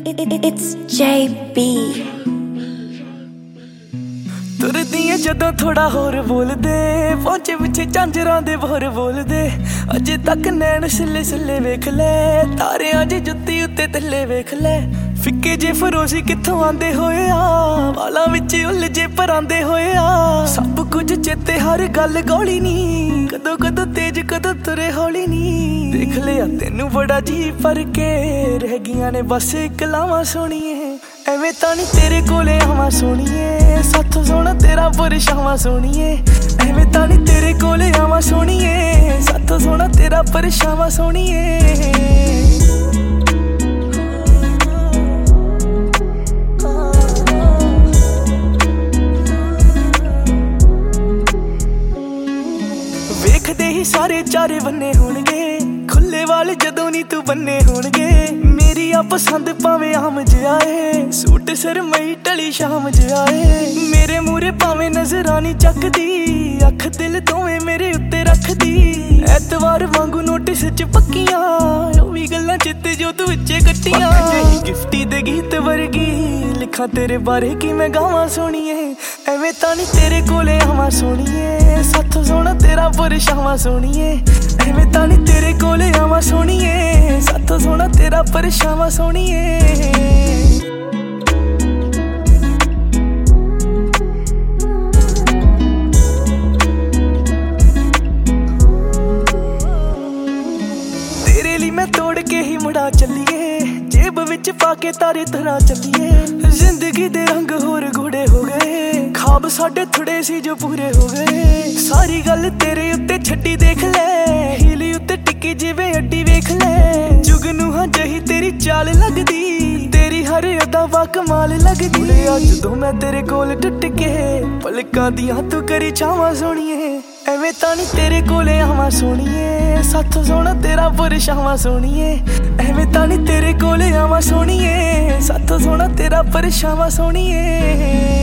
It's JB। ਤੁਰਦੀਆਂ ਜਦੋਂ ਥੋੜਾ ਹੋਰ ਬੋਲਦੇ ਪਹੁੰਚੇ ਪਿੱਛੇ ਝਾਂਜਰਾਂ ਦੇ ਬੋਰ ਬੋਲਦੇ ਅਜੇ ਤੱਕ ਨੈਣ ਸਿੱਲੇ ਸਿੱਲੇ ਵੇਖ ਲੈ ਤਾਰਿਆਂ ਦੀ ਜੁੱਤੀ ਉੱਤੇ ਥੱਲੇ ਵੇਖ ਲੈ ਫਿੱਕੇ ਜੇ ਫਰੋਸ਼ੀ ਕਿੱਥੋਂ ਆਂਦੇ ਹੋਏ ਆ ਵਾਲਾਂ ਵਿੱਚ ਉਲਝੇ ਪਰਾਂਦੇ ਹੋਏ ਆ ਸਭ ਕੁਝ ਚੇਤੇ ਹਰ ਗੱਲ ਗੋਲੀ ਨੀ ਕਦੋਂ ਕਦੋਂ ਤੇਜ ਕਦੋਂ ਤੁਰੇ ਹੌਲੀ ਨੀ ਦੇਖ ਲਿਆ ਤੈਨੂੰ ਬੜਾ ਜੀ ਪਰ ਕੇ ਰਹਿ ਗਈਆਂ ਨੇ ਬਸ ਕਲਾਵਾਂ ਸੋਣੀਏ ਐਵੇਂ ਤਾਂ ਨੀ ਤੇਰੇ ਕੋਲੇ ਆਵਾਂ ਸੋਣੀਏ ਸਾਥੋਂ ਸੋਹਣਾ ਤੇਰਾ ਪਰਛਾਵਾਂ ਸੋਣੀਏ ਐਵੇਂ ਤਾਂ ਨੀ ਤੇਰੇ ਕੋਲੇ ਆਵਾਂ ਸੋਣੀਏ ਸਾਥੋਂ ਸੋਹਣਾ ਤੇਰਾ ਪਰਛਾਵਾਂ ਸੋਣੀਏ ਵੇਖਦੇ ਹੀ ਸਾਰੇ ਚਾਰੇ ਬੰਨੇ ਹੋਣਗੇ ਖੁੱਲੇ ਵਾਲ ਜਦੋਂ ਨੀ ਤੂੰ ਬੰਨੇ ਹੋਣਗੇ ਮੇਰੀ ਆ ਪਸੰਦ ਭਾਵੇਂ ਆਮ ਜਿਹਾ ਏ ਸੂਟ ਸਰਮਈ ਢਲੀ ਸ਼ਾਮ ਜਿਹਾ ਏ ਮੇਰੇ ਮੂਰੇ ਭਾਵੇਂ ਨਜ਼ਰਾਂ ਨੀ ਚੱਕਦੀ ਅੱਖ ਦਿਲ ਦੋਵੇਂ ਮੇਰੇ ਉੱਤੇ ਰੱਖਦੀ ਐਤਵਾਰ ਵਾਂਗੂ ਨੋਟਿਸ ਚ ਪੱਕੀਆਂ ਉਹ ਵੀ ਗੱਲਾਂ ਚਿੱਤੇ ਜੋ ਤੂੰ ਵਿੱਚੇ ਕੱਟੀਆਂ ਗਿਫਟੀ ਦੇ ਗੀਤ ਵਰਗੀ ਲਿਖਾਂ ਤੇਰੇ ਬਾਰੇ ਕੀ ਮੈਂ ਗਾਵਾਂ ਸੋਣੀਏ ਐਵੇਂ ਤਾਂ ਨੀ ਤੇਰੇ ਕੋਲੇ ਆਵਾਂ ਸੋਣੀਏ ਸਾਥੋਂ ਸੋਹਣਾ ਤੇਰਾ ਪਰਛਾਵਾਂ ਸੋਣੀਏ ਐਵੇਂ ਤਾਂ ਨੀ ਤੇਰੇ ਕੋਲੇ ਆਵਾਂ ਸੋਣੀਏ ਸਾਥੋਂ ਸੋਹਣਾ ਤੇਰਾ ਪਰਛਾਵਾਂ ਸੋਣੀਏ ਤੇਰੇ ਲਈ ਮੈਂ ਤੋੜ ਕੇ ਹੀ ਮੁੜਾ ਚੱਲੀਏ ਜੇਬ ਵਿੱਚ ਪਾ ਕੇ ਤਾਰੇ ਤਰਾ ਚੱਲੀਏ ਜ਼ਿੰਦਗੀ ਦੇ ਰੰਗ ਹੋਰ ਗੂੜੇ ਹੋ ਗਏ ਖਾਬ ਸਾਡੇ ਥੋੜੇ ਸੀ ਜੋ ਪੂਰੇ ਹੋ ਗਏ ਸਾਰੀ ਗੱਲ ਤੇਰੇ ਉੱਤੇ ਛੱਡੀ ਦੇਖ ਲੈ ਹੀਲੀ ਉੱਤੇ ਟਿੱਕੀ ਜਿਵੇਂ ਅੱਡੀ ਵੇਖ ਲੈ ਜੁਗਨੂ ਹਾਂ ਜਹੀ ਤੇਰੀ ਚਾਲ ਲੱਗਦੀ ਤੇਰੀ ਹਰ ਅਦਾ ਵਾ ਕਮਾਲ ਲੱਗਦੀ ਜਦੋਂ ਮੈਂ ਤੇਰੇ ਕੋਲ ਟੁੱਟ ਕੇ ਪਲਕਾਂ ਦੀਆਂ ਤੂੰ ਕਰੀ ਛਾਵਾਂ ਸੋਣੀਏ ਐਵੇਂ ਤਾਂ ਨੀ ਤੇਰੇ ਕੋਲੇ ਆਵਾਂ ਸੋਣੀਏ ਸਾਥੋਂ ਸੋਹਣਾ ਤੇਰਾ ਪਰਛਾਵਾਂ ਸੋਣੀਏ ਐਵੇਂ ਤਾਂ ਨੀ ਤੇਰੇ ਕੋਲੇ ਆਵਾਂ ਸੋਣੀਏ ਸਾਥੋਂ ਸੋਹਣਾ ਤੇਰਾ ਪਰਛਾਵਾਂ ਸੋਣੀਏ